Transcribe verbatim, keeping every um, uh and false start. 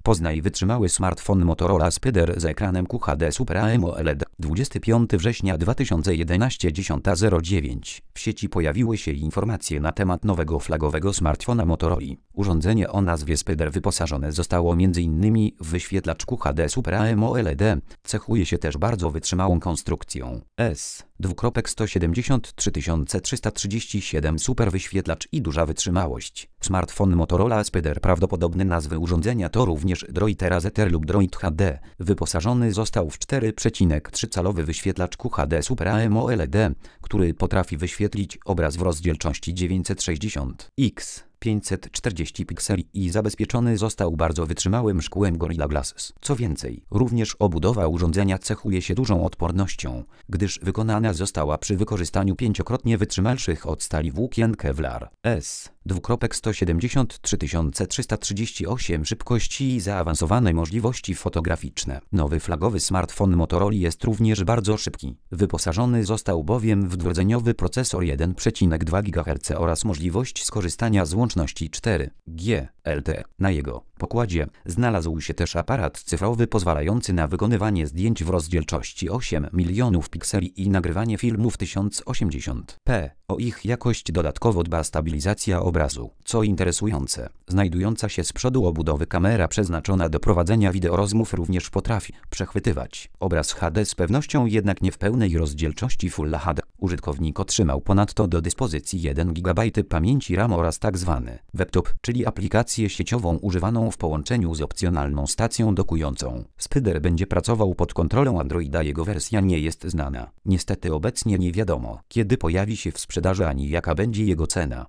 Poznaj wytrzymały smartfon Motorola Spider z ekranem Q H D Super AMOLED. dwudziestego piątego września dwa tysiące jedenastego dziesiąta zero dziewięć. W sieci pojawiły się informacje na temat nowego flagowego smartfona Motorola. Urządzenie o nazwie Spider wyposażone zostało m in w wyświetlacz Q H D Super AMOLED. Cechuje się też bardzo wytrzymałą konstrukcją. S sto siedemdziesiąt trzy tysiące trzysta trzydzieści siedem super wyświetlacz i duża wytrzymałość. Smartfon Motorola Spider, prawdopodobne nazwy urządzenia to również Droid Razr lub Droid H D. Wyposażony został w cztery przecinek trzy calowy wyświetlacz Q H D Super AMOLED, który potrafi wyświetlić obraz w rozdzielczości dziewięćset sześćdziesiąt na pięćset czterdzieści pikseli i zabezpieczony został bardzo wytrzymałym szkłem Gorilla Glass. Co więcej, również obudowa urządzenia cechuje się dużą odpornością, gdyż wykonana została przy wykorzystaniu pięciokrotnie wytrzymalszych od stali włókien Kevlar. S sto siedemdziesiąt trzy tysiące trzysta trzydzieści osiem szybkości i zaawansowane możliwości fotograficzne. Nowy flagowy smartfon Motorola jest również bardzo szybki. Wyposażony został bowiem w dwurdzeniowy procesor jeden przecinek dwa gigaherca oraz możliwość skorzystania z łączności cztery G L T E. Na jego pokładzie znalazł się też aparat cyfrowy pozwalający na wykonywanie zdjęć w rozdzielczości osiem milionów pikseli i nagrywanie filmów w tysiąc osiemdziesiąt p. O ich jakość dodatkowo dba stabilizacja obrazu. Co interesujące, znajdująca się z przodu obudowy kamera przeznaczona do prowadzenia wideorozmów również potrafi przechwytywać obraz H D z pewnością, jednak nie w pełnej rozdzielczości Full H D. Użytkownik otrzymał ponadto do dyspozycji jeden gigabajt pamięci RAM oraz tzw. webtop, czyli aplikację sieciową używaną w połączeniu z opcjonalną stacją dokującą. Spider będzie pracował pod kontrolą Androida, jego wersja nie jest znana. Niestety obecnie nie wiadomo, kiedy pojawi się w sprzedaży ani jaka będzie jego cena.